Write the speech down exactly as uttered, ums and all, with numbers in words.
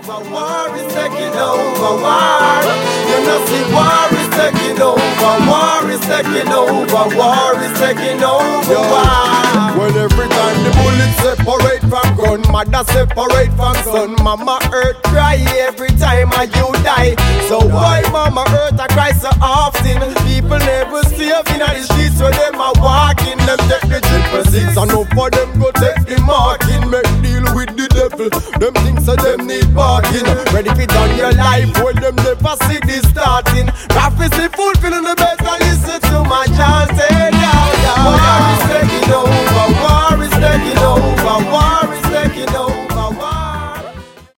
over, war is taking over, war. You know see war is taking over, war is taking over, war is taking over, war. Well, every time the bullets separate from gun, mother separate from son, mama earth cry every time a you die. So why mama earth a cry so often? People never save in the streets where them a walking. Them take the triple six and up for them go take the marking. Make deal with the devil. Them things so them need barking. Ready for done your life when them never see this starting. Prophecy fulfilling the best and listen to my chant. Say, yeah, yeah, war is taking over.